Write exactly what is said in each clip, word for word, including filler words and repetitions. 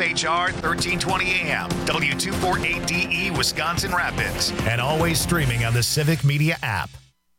H R thirteen twenty A M, W two forty-eight D E, Wisconsin Rapids, and always streaming on the Civic Media app.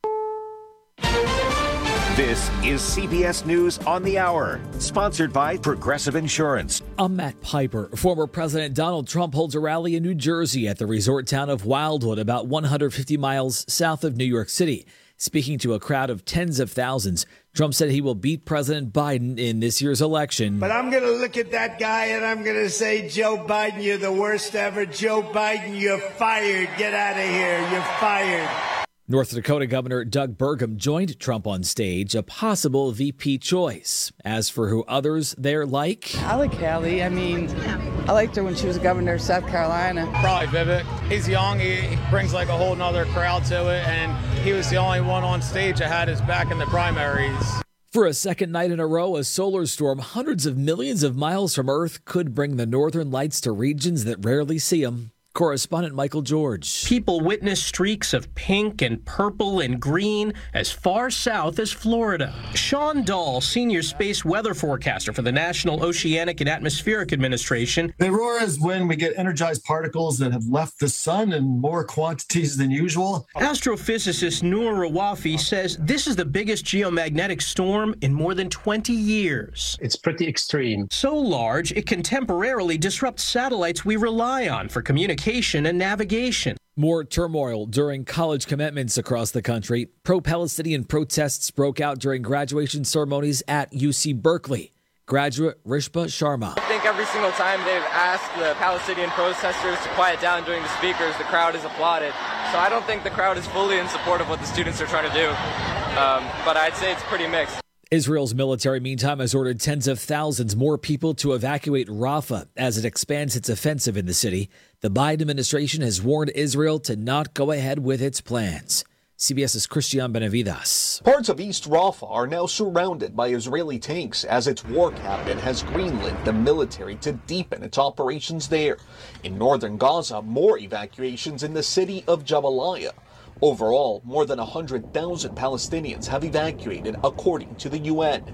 This is C B S News on the Hour, sponsored by Progressive Insurance. I'm Matt Piper. Former President Donald Trump holds a rally in New Jersey at the resort town of Wildwood, about one hundred fifty miles south of New York City. Speaking to a crowd of tens of thousands, Trump said he will beat President Biden in this year's election. But I'm going to look at that guy and I'm going to say, Joe Biden, you're the worst ever. Joe Biden, you're fired. Get out of here. You're fired. North Dakota Governor Doug Burgum joined Trump on stage, a possible V P choice. As for who others they're like, I like Hallie. I mean, I liked her when she was governor of South Carolina. Probably Vivek. He's young. He brings like a whole nother crowd to it, and he was the only one on stage that had his back in the primaries. For a second night in a row, a solar storm hundreds of millions of miles from Earth could bring the northern lights to regions that rarely see them. Correspondent Michael George. People witnessed streaks of pink and purple and green as far south as Florida. Sean Dahl, senior space weather forecaster for the National Oceanic and Atmospheric Administration. The aurora is when we get energized particles that have left the sun in more quantities than usual. Astrophysicist Noor Rawafi says this is the biggest geomagnetic storm in more than twenty years. It's pretty extreme. So large, it can temporarily disrupt satellites we rely on for communication and navigation. More turmoil during college commencements across the country. Pro-Palestinian protests broke out during graduation ceremonies at U C Berkeley. Graduate Rishba Sharma. I think every single time they've asked the Palestinian protesters to quiet down during the speakers, the crowd has applauded. So I don't think the crowd is fully in support of what the students are trying to do. Um, but I'd say it's pretty mixed. Israel's military, meantime, has ordered tens of thousands more people to evacuate Rafah as it expands its offensive in the city. The Biden administration has warned Israel to not go ahead with its plans. CBS's Christian Benavides. Parts of East Rafah are now surrounded by Israeli tanks as its war cabinet has greenlit the military to deepen its operations there. In northern Gaza, more evacuations in the city of Jabalia. Overall, more than one hundred thousand Palestinians have evacuated, according to the U N.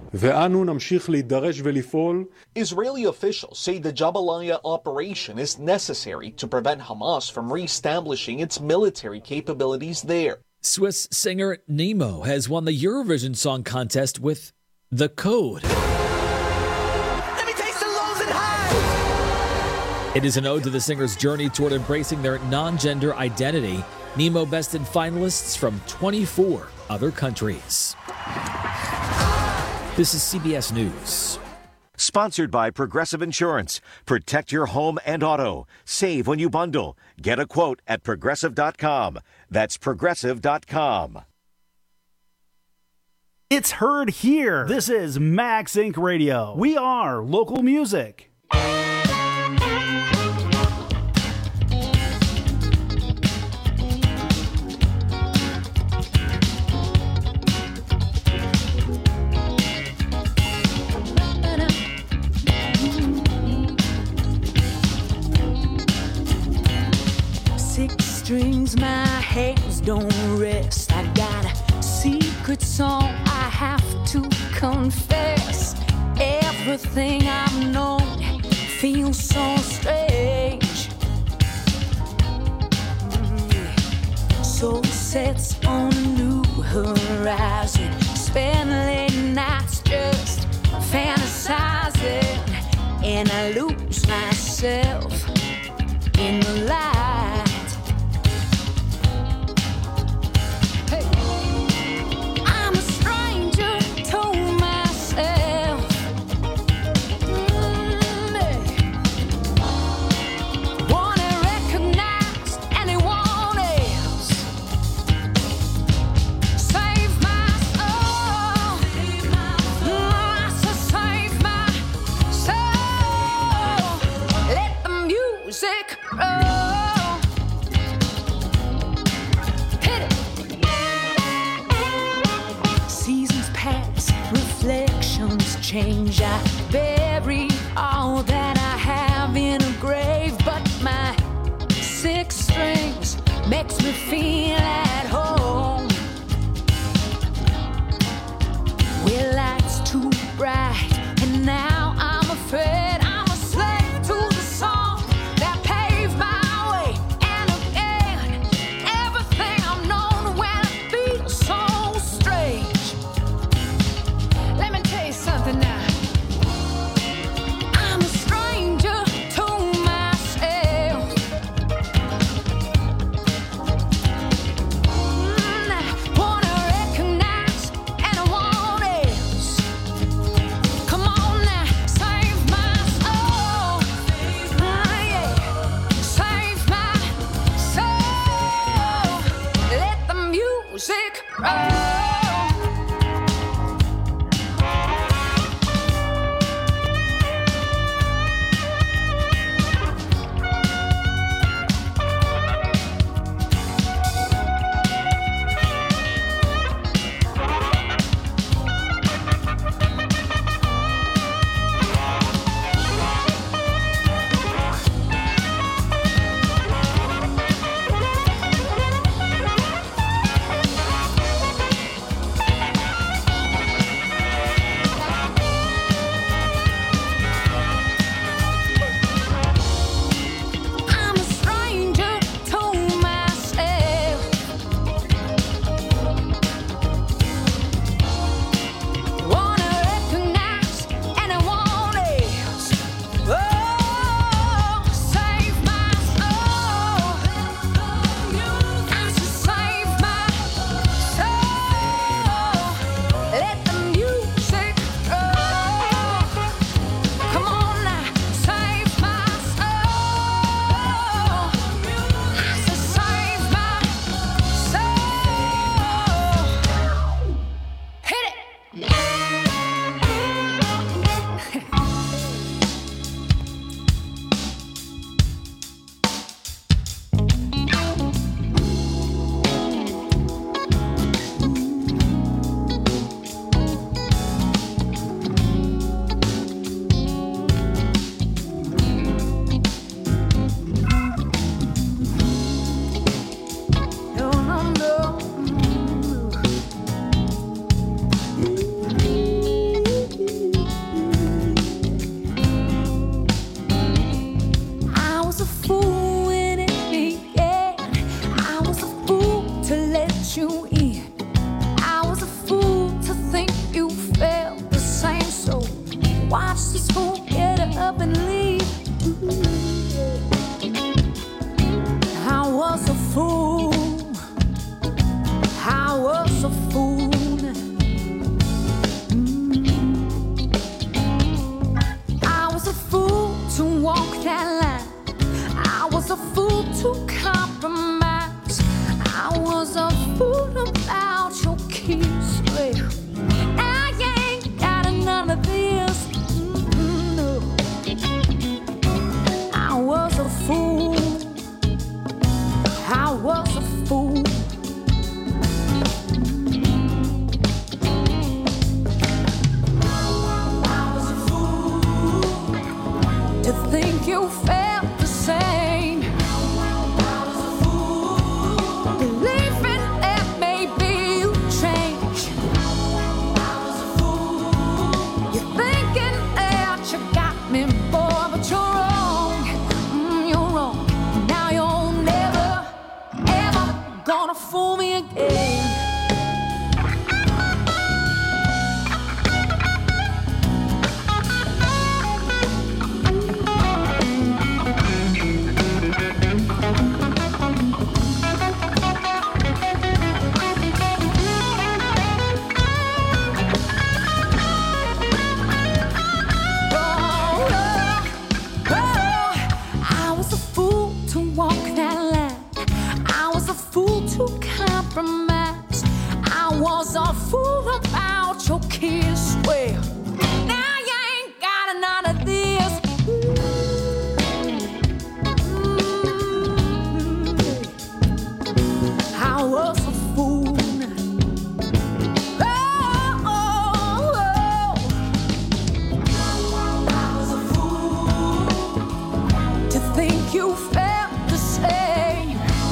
Israeli officials say the Jabalia operation is necessary to prevent Hamas from reestablishing its military capabilities there. Swiss singer Nemo has won the Eurovision Song Contest with The Code. Let me taste the lows and highs. It is an ode to the singer's journey toward embracing their non-gender identity. Nemo bested finalists from twenty-four other countries. This is C B S News. Sponsored by Progressive Insurance. Protect your home and auto. Save when you bundle. Get a quote at progressive dot com. That's progressive dot com. It's heard here. This is Max Incorporated. Radio. We are local music. Strings, my hands don't rest. I got a secret song I have to confess. Everything I've known feels so strange. Soul sets on a new horizon. Spend late nights just fantasizing, and I lose myself in the light. Change, I bury all that I have in a grave, but my six strings makes me feel at home. Well, light's too bright, and now I'm afraid I'm a slave to that line. I was a fool to compromise. I was a fool about your kiss. Well, I ain't got none of this. Mm-mm, no. I was a fool. I was a fool. To think you felt the same. I was a fool. Believing that maybe you changed. I was a fool. You're thinking that you got me, boy, but you're wrong. Mm, you're wrong. Now you're never, ever gonna fool me again. Compromise. I was a fool about your kiss. Well, now you ain't got none of this. Mm-hmm. I was a fool. Oh, oh, oh. I was a fool to think you felt the same.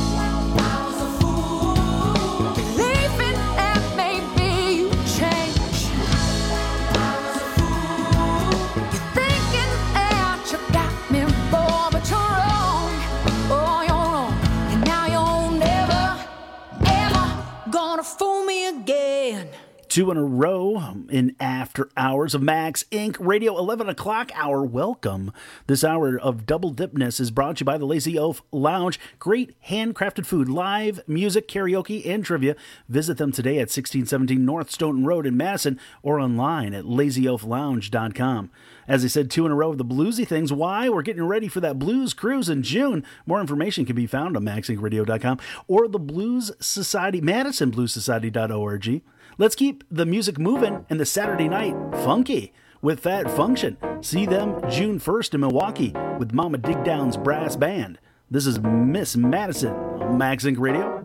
Fool me again. Two in a row in After Hours of Max Incorporated. Radio, eleven o'clock hour. Welcome. This hour of Double Dipness is brought to you by the Lazy Oaf Lounge. Great handcrafted food, live music, karaoke, and trivia. Visit them today at sixteen seventeen North Stoughton Road in Madison or online at lazy oaf lounge dot com. As I said, two in a row of the bluesy things. Why? We're getting ready for that blues cruise in June. More information can be found on max inc radio dot com or the Blues Society, Madison Blues Society dot org. Let's keep the music moving and the Saturday night funky with Fat Function. See them June first in Milwaukee with Mama Dig Down's brass band. This is Miss Madison on Max Inc Radio.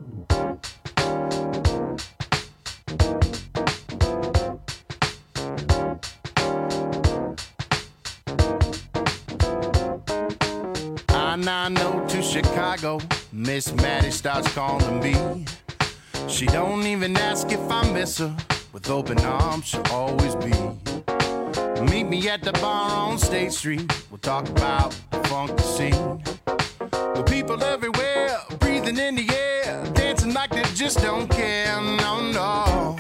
I nine oh to Chicago, Miss Maddie starts calling me. She don't even ask if I miss her. With open arms, she'll always be. Meet me at the bar on State Street. We'll talk about the funky scene. With people everywhere, breathing in the air, dancing like they just don't care. No, no.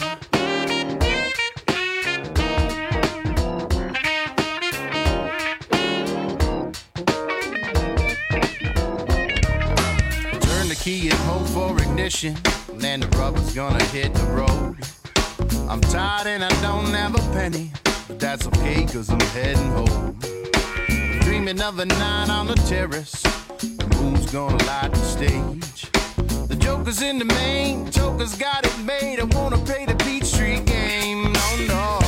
Turn the key and hold for ignition. And the rubber's gonna hit the road. I'm tired and I don't have a penny, but that's okay cause I'm heading home. Dreaming of a night on the terrace, the moon's gonna light the stage. The joker's in the main, joker's got it made. I wanna play the Peachtree game, no, no.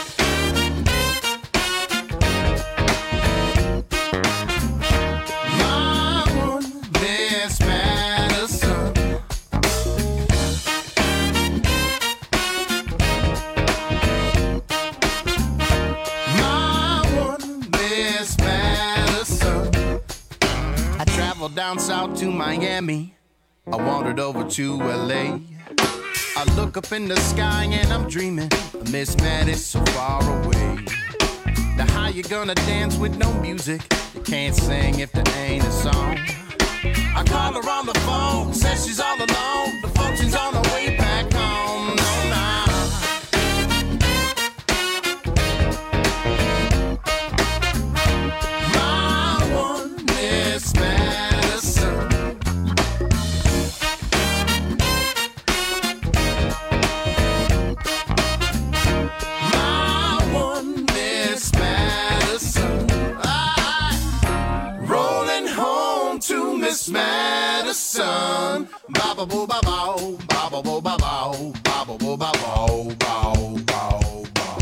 My one, Miss Madison. Down south to Miami, I wandered over to L A. I look up in the sky and I'm dreaming of Miss Maddie so far away. Now how you gonna dance with no music? You can't sing if there ain't a song. I call her on the phone, says she's all alone. The function's on the way back home. No, no. My one Miss Madison. My one Miss Madison. I to Miss Madison. Ba ba boo ba bow, ba ba boo ba bow, ba ba boo ba bow, bow, bow, bow.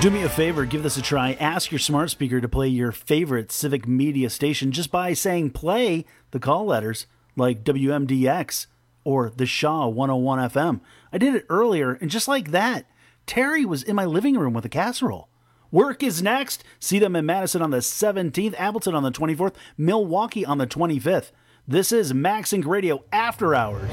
Do me a favor, give this a try. Ask your smart speaker to play your favorite civic media station just by saying play the call letters like W M D X or the Shaw one oh one F M. I did it earlier, and just like that, Terry was in my living room with a casserole. Work is next. See them in Madison on the seventeenth, Appleton on the twenty-fourth, Milwaukee on the twenty-fifth. This is Max Inc Radio After Hours.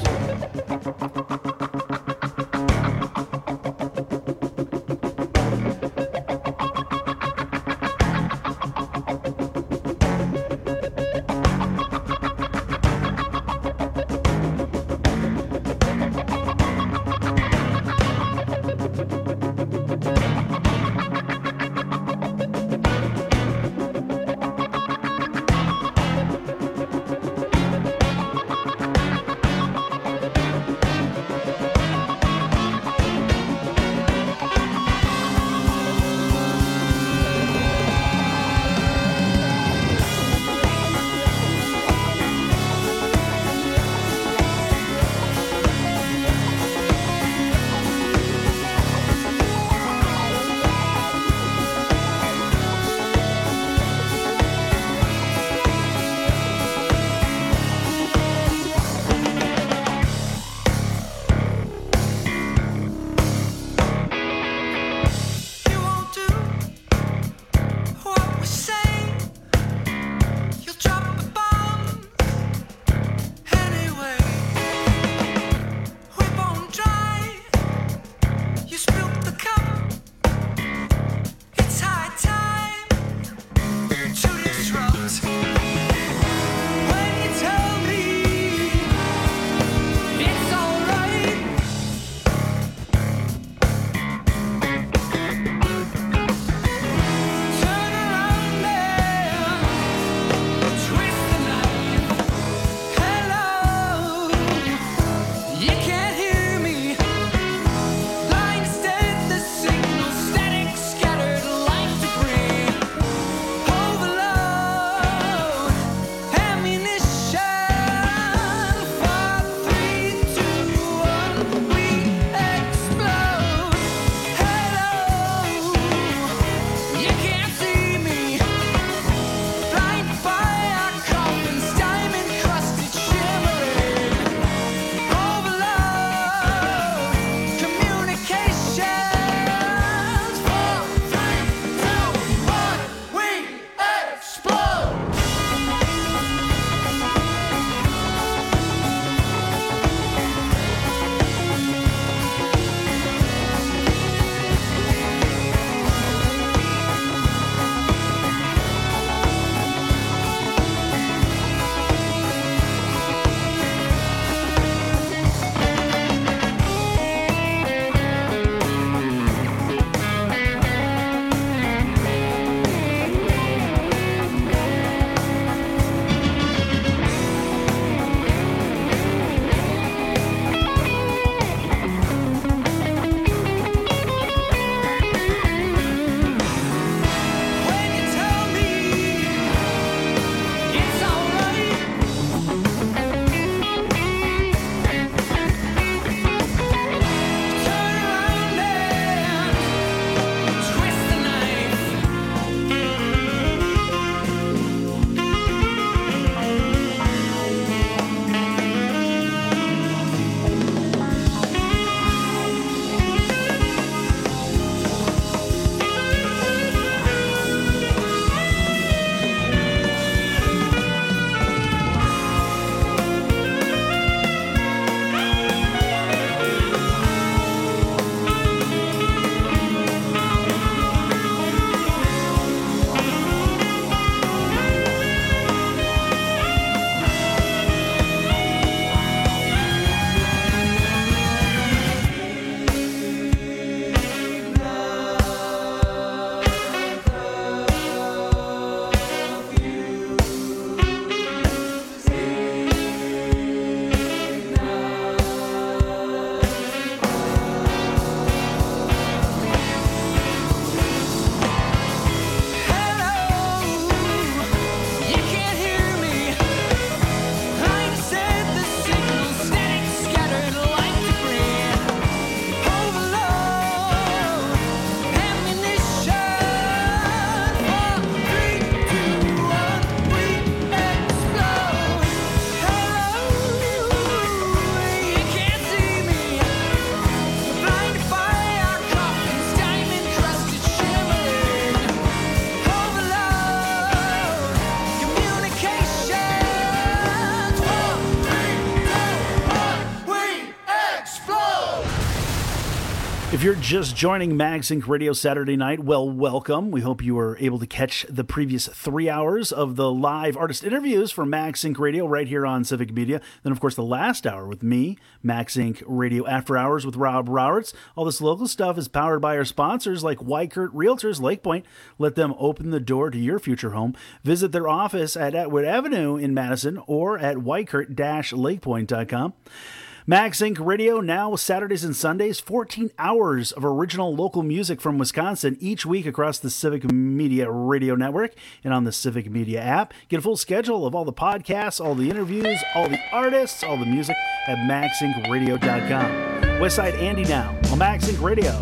If you're just joining MagSync Radio Saturday night, well, welcome. We hope you were able to catch the previous three hours of the live artist interviews from MagSync Radio right here on Civic Media. Then, of course, the last hour with me, MagSync Radio After Hours with Rob Roberts. All this local stuff is powered by our sponsors like Weichert Realtors Lake Point. Let them open the door to your future home. Visit their office at Atwood Avenue in Madison or at weichert dash lakepoint dot com. MagSync Radio now Saturdays and Sundays, fourteen hours of original local music from Wisconsin each week across the Civic Media Radio Network and on the Civic Media app. Get a full schedule of all the podcasts, all the interviews, all the artists, all the music at mag sync radio dot com. Westside Andy now on MagSync Radio.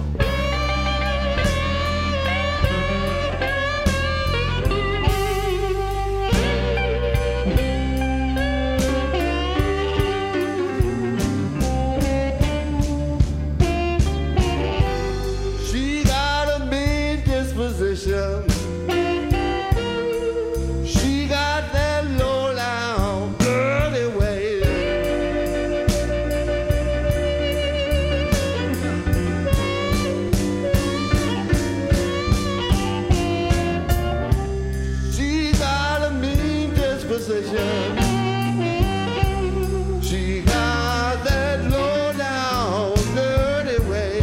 She got that low down dirty way. She got a mean disposition. She got that low down dirty way.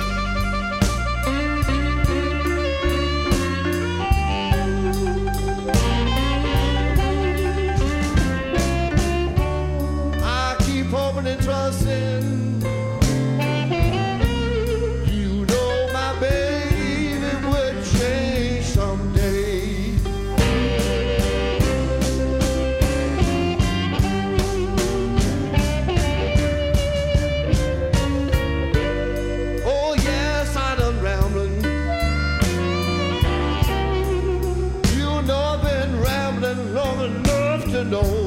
Hoping and trusting, you know my baby would change someday. Oh yes, I done rambling. You know I've been rambling long enough to know.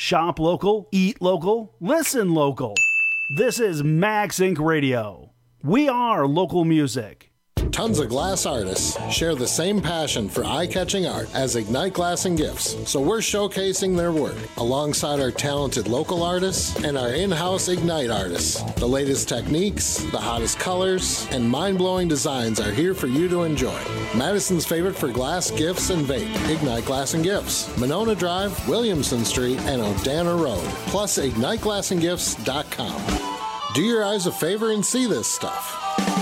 Shop local, eat local, listen local. This is Max Incorporated. Radio. We are local music. Tons of glass artists share the same passion for eye-catching art as Ignite Glass and Gifts, so we're showcasing their work alongside our talented local artists and our in-house Ignite artists. The latest techniques, the hottest colors, and mind-blowing designs are here for you to enjoy. Madison's favorite for glass, gifts, and vape, Ignite Glass and Gifts, Monona Drive, Williamson Street, and O'Dana Road, plus ignite glass and gifts dot com. Do your eyes a favor and see this stuff.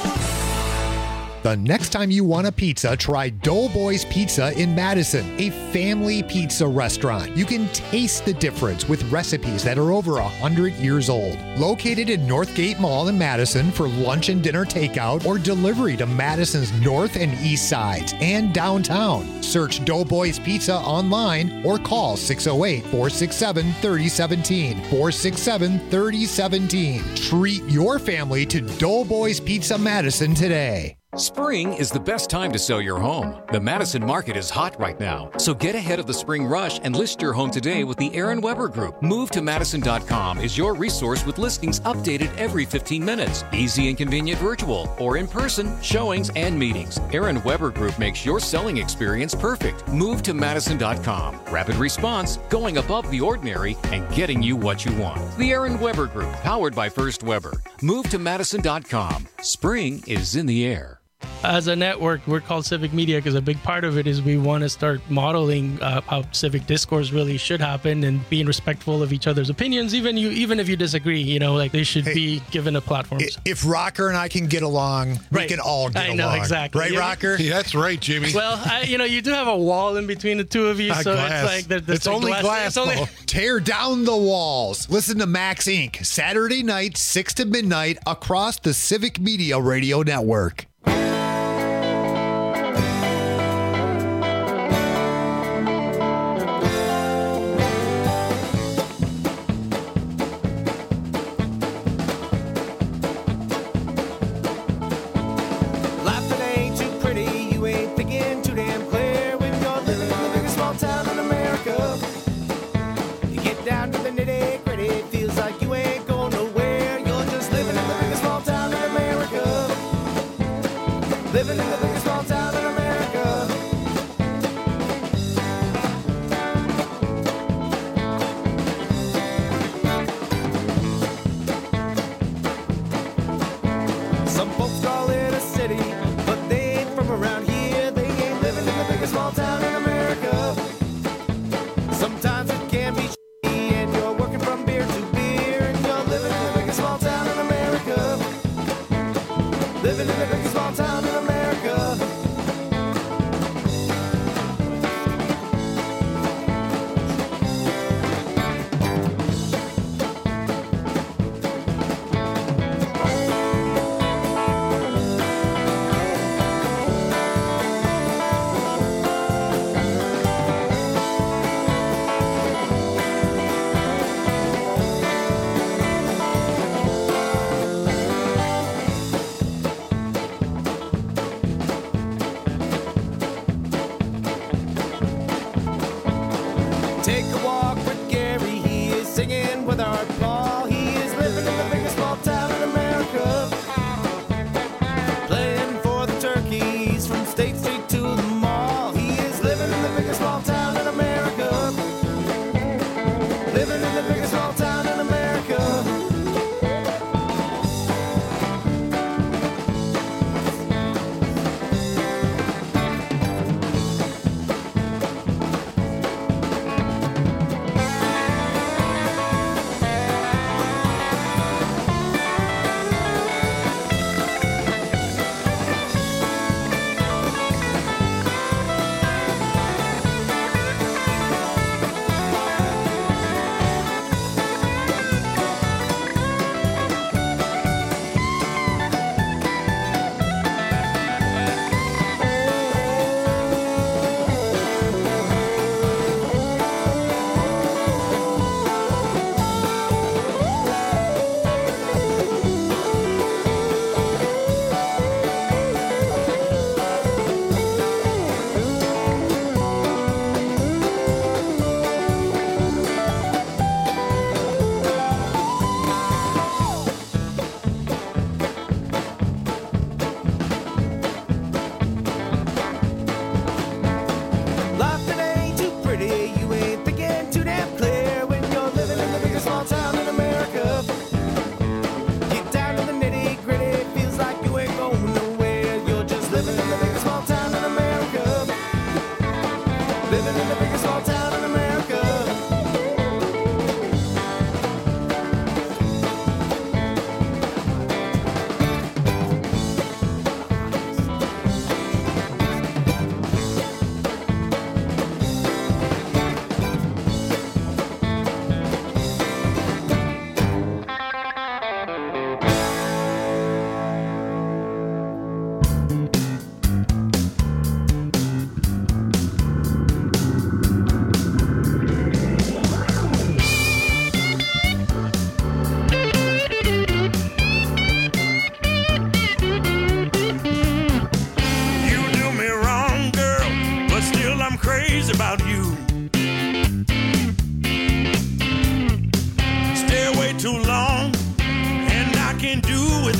The next time you want a pizza, try Doughboys Pizza in Madison, a family pizza restaurant. You can taste the difference with recipes that are over one hundred years old. Located in Northgate Mall in Madison for lunch and dinner takeout or delivery to Madison's north and east sides and downtown. Search Doughboys Pizza online or call six oh eight, four six seven, three oh one seven, four six seven, three oh one seven. Treat your family to Doughboys Pizza Madison today. Spring is the best time to sell your home. The Madison market is hot right now, so get ahead of the spring rush and list your home today with the Aaron Weber Group. Move to Madison dot com is your resource with listings updated every fifteen minutes. Easy and convenient virtual or in-person showings and meetings. Aaron Weber Group makes your selling experience perfect. Move to Madison dot com. Rapid response, going above the ordinary, and getting you what you want. The Aaron Weber Group, powered by First Weber. Move to Madison dot com. Spring is in the air. As a network, we're called Civic Media because a big part of it is we want to start modeling uh, how civic discourse really should happen and being respectful of each other's opinions, even you, even if you disagree. You know, like they should hey, be given a platform. If Rocker and I can get along, right. we can all get I know, along. Exactly. Right, yeah. Rocker? Yeah, that's right, Jimmy. Well, I, you know, you do have a wall in between the two of you, uh, so glass. it's like there, there's it's like only glass. glass. It's only... Tear down the walls. Listen to Max Incorporated. Saturday night, six to midnight, across the Civic Media Radio Network.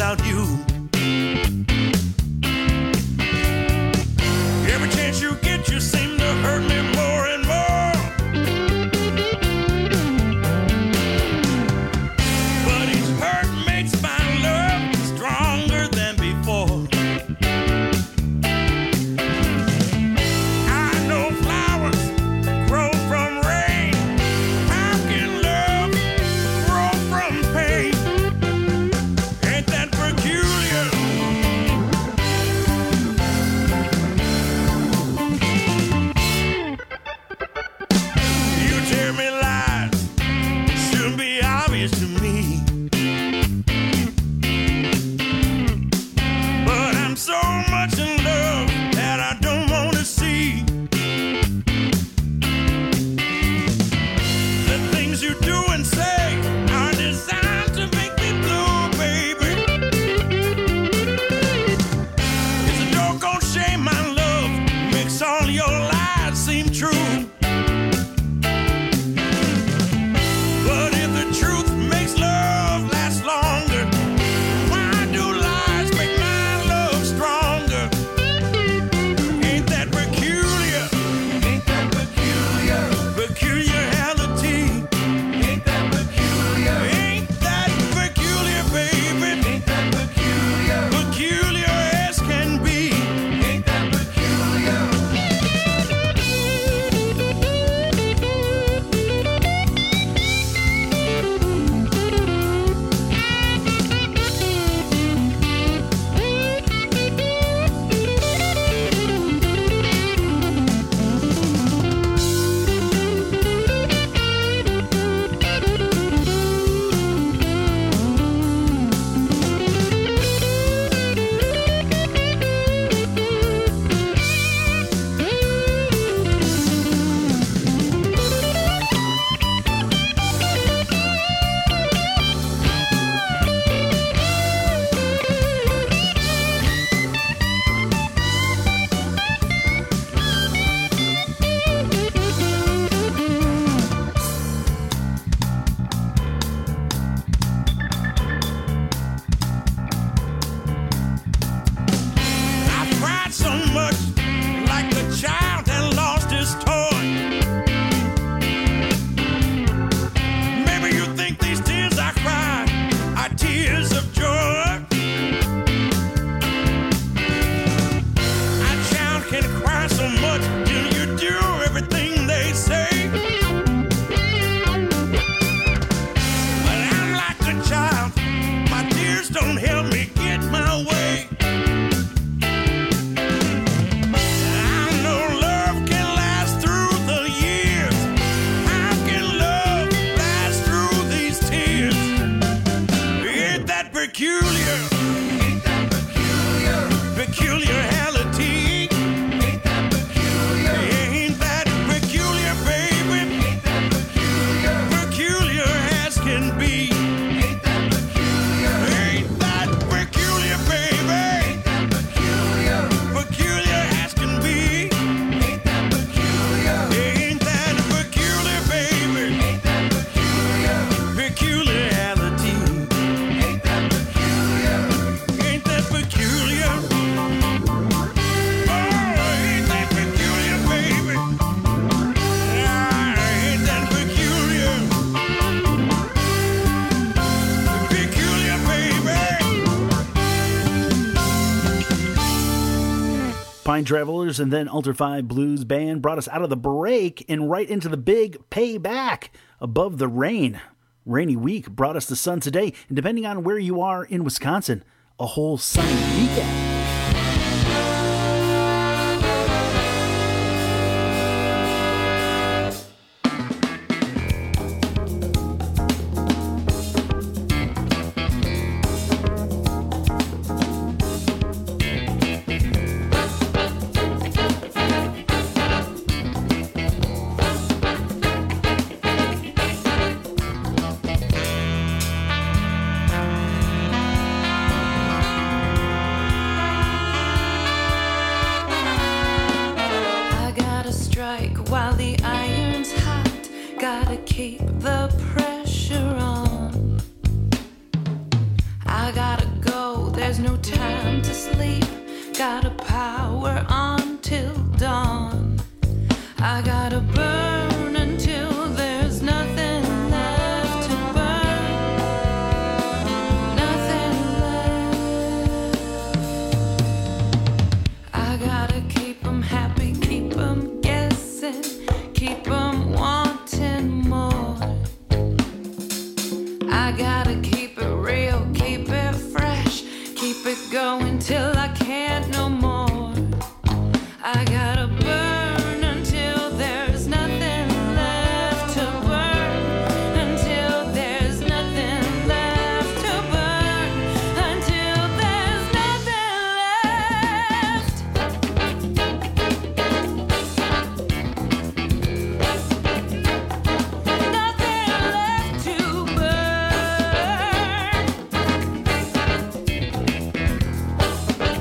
without you. Every chance you get, you seem to hurt me more and more. But each hurt makes my love stronger than before. I know flowers grow from rain. How can love grow from pain? Ain't that peculiar? You tell me lies shouldn't be obvious to me, but I'm so much in love that I don't want to see the things you do and say are designed to make me blue, baby. It's a doggone shame my love makes all your lies seem true. But if the truth makes love last longer, why do lies make my love stronger? Ain't that peculiar? Ain't that peculiar? Peculiarity. Ain't that peculiar? Ain't that peculiar, baby? Ain't that peculiar? Peculiar as can be. Ain't that peculiar? I cried so much, like the child that lost his toy. Maybe you think these tears I cried are tears of joy. A child can cry so much till you do everything they say. But I'm like a child, my tears don't help me get my way. I know love can last through the years. How can love last through these tears? Ain't that peculiar? Ain't that peculiar? Peculiarity. Ain't that peculiar? Ain't that peculiar, baby? Ain't that peculiar? Peculiar as can be. Ain't that peculiar? Ain't that peculiar, baby? Ain't that peculiar? Peculiar as can be. Ain't that peculiar? Ain't that peculiar, baby? Ain't that peculiar? Peculiarity. Ain't that peculiar? Ain't that peculiar? Oh, ain't that peculiar, baby? Ah, ain't that peculiar? Peculiar, baby. Pine Travelers and then Alter five Blues Band brought us out of the break and right into the big payback. Above the Rain. Rainy week brought us the sun today, and depending on where you are in Wisconsin, a whole sunny weekend. while the iron's hot. Gotta keep the pressure on. I gotta go There's no time to sleep. Gotta power on till dawn. I gotta burn until there's nothing left to burn. Nothing left. I gotta keep 'em happy, keep 'em guessing, keep 'em wanting more. I gotta keep it real, keep it fresh, keep it going till I can't no more. I gotta burn until there's nothing left to burn, until there's nothing left to burn, until there's nothing left. Nothing left to burn.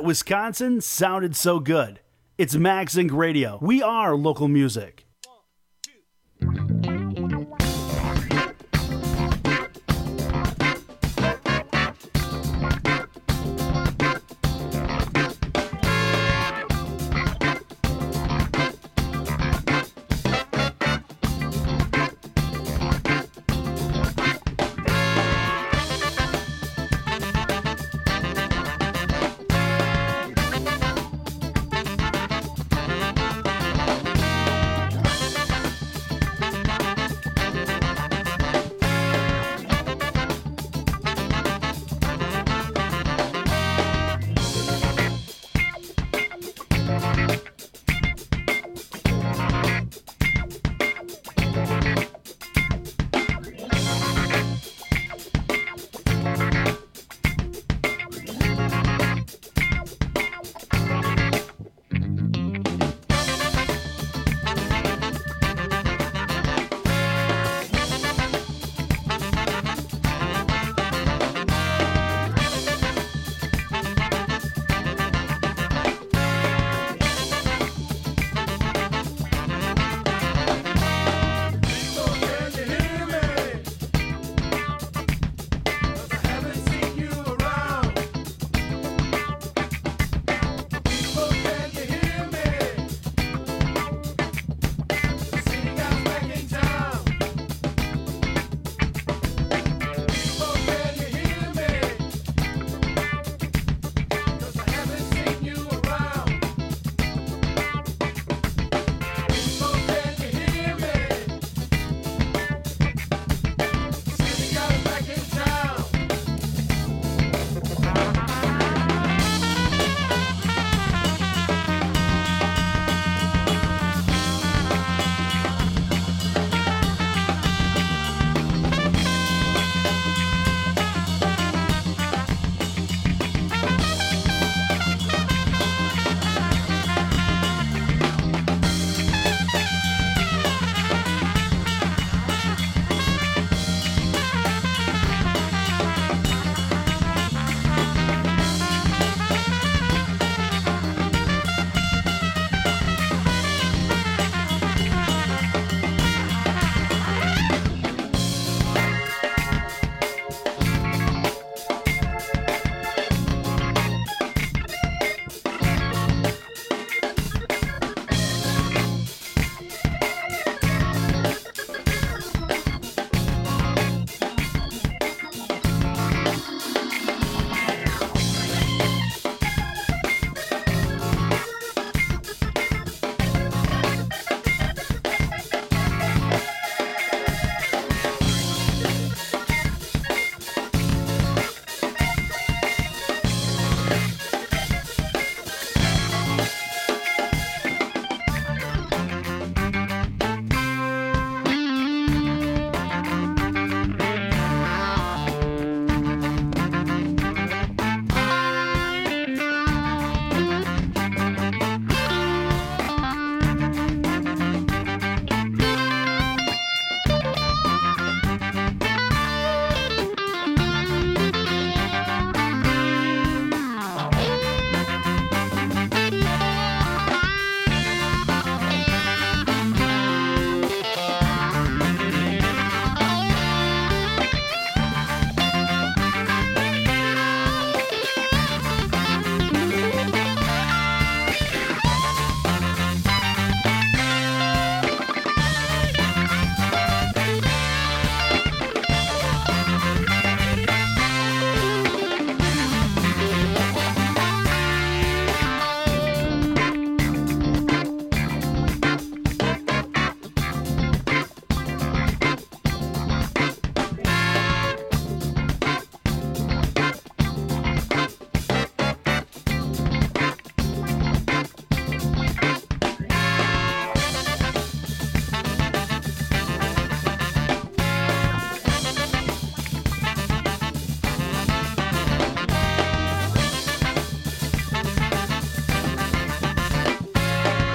Wisconsin sounded so good. It's Max Inc Radio. We are local music.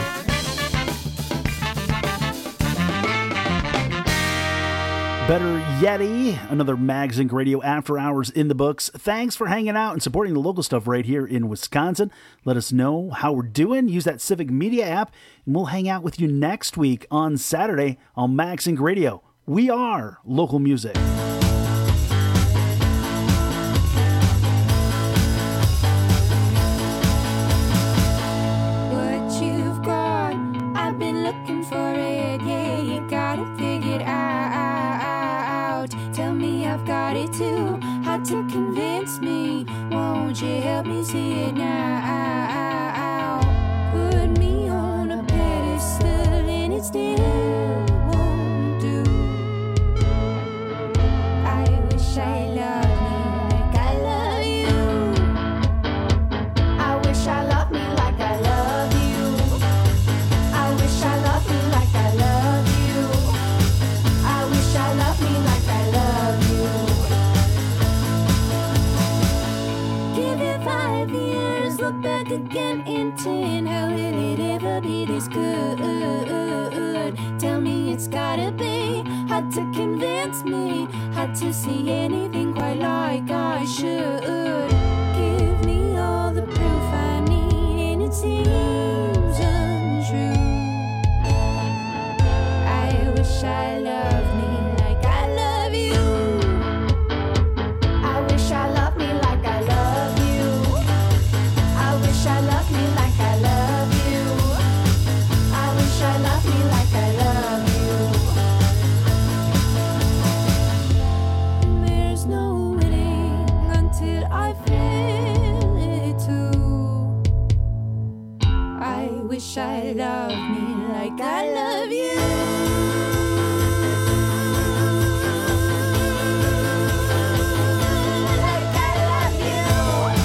Better Yeti. Another Mags Inc Radio After Hours in the books. Thanks for hanging out and supporting the local stuff right here in Wisconsin. Let us know how we're doing. Use that Civic Media app, and we'll hang out with you next week on Saturday on Mags Inc Radio. We are local music. What you've got, I've been looking for it. Yeah, you got it figured out. Tell me I've got it too. Hard to convince me. Won't you help me see it now? Put me on a pedestal and it still won't do. I wish I loved me like I love you. I wish I loved me like I love you. I wish I loved me like I love you. I wish I loved me like I love you. Give it five years, look back again in ten. How will it ever be this good? Tell me it's gotta be hard to convince me, hard to see anything quite like I should. Give me all the proof I need and it seems untrue. I wish I loved me like I love you. I wish I loved me like I love you. I wish I loved me like I love you. I wish I loved me like I love you. And there's no winning until I feel it too. I wish I loved me like I love you. Like I love you.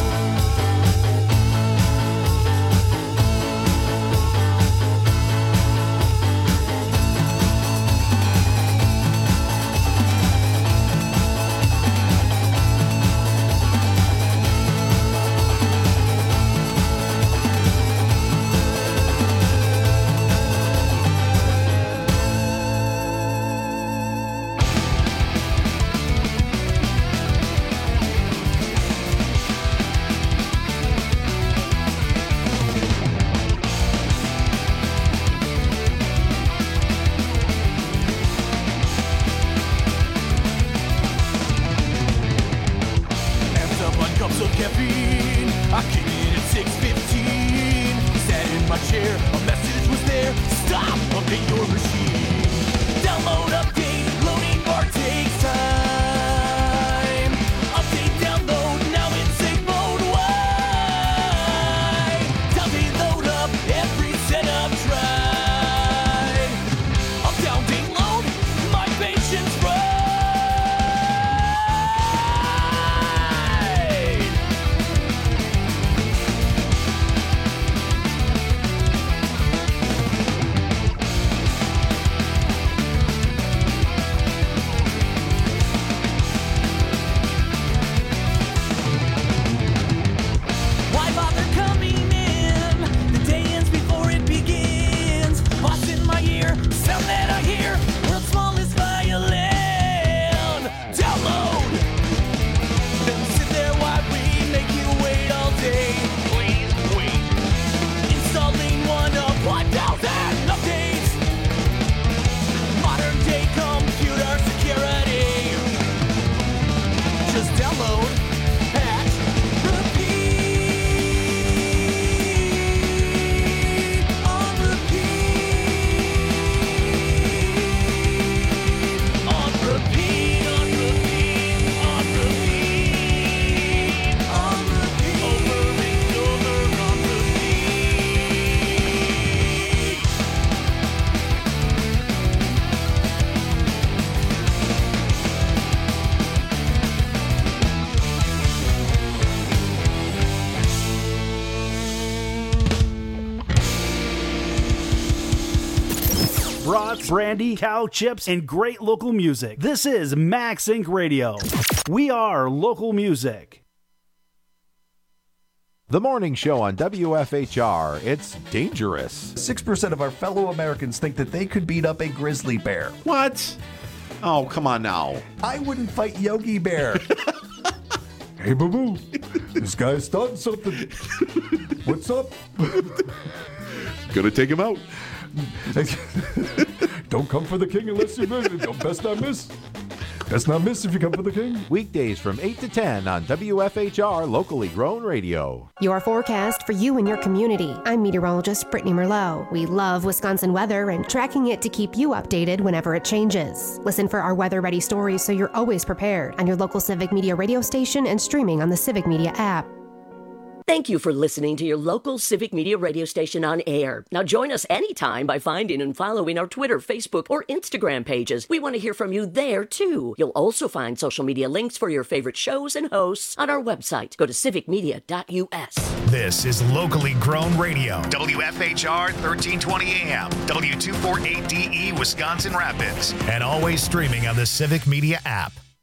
Amped up on cups of caffeine. I came in at six fifteen. Sat in my chair, a message was there. Stop, update your machine. Download, update, loading bar takes time. Update, download, now in sync mode. Why? Time to load up every setup tried. Up, down, date, load, my patience run. Why bother coming in? The day ends before it begins. Boss in my ear, sound that I hear. World's smallest violin. Download. Then sit there while we make you wait all day. Please wait. Installing one of one thousand updates. Modern day computer security. Just download, patch, repeat. On repeat. On repeat, on repeat, on repeat. On repeat. Over and over on repeat. Brats, brandy, cow chips, and great local music. This is Max Inc Radio. We are local music. The morning show on W F H R. It's dangerous. six percent of our fellow Americans think that they could beat up a grizzly bear. What? Oh, come on now. I wouldn't fight Yogi Bear. Hey, Boo Boo. This guy's starting something. What's up? Gonna take him out. Don't come for the king unless you miss. Don't best not miss. Best not miss if you come for the king. Weekdays from eight to ten on W F H R Locally Grown Radio. Your forecast for you and your community. I'm meteorologist Brittany Merlot. We love Wisconsin weather and tracking it to keep you updated whenever it changes. Listen for our weather-ready stories so you're always prepared on your local Civic Media radio station and streaming on the Civic Media app. Thank you for listening to your local Civic Media radio station on air. Now join us anytime by finding and following our Twitter, Facebook, or Instagram pages. We want to hear from you there, too. You'll also find social media links for your favorite shows and hosts on our website. Go to civic media dot U S. This is Locally Grown Radio. W F H R thirteen twenty A M, W two forty-eight D E, Wisconsin Rapids. And always streaming on the Civic Media app.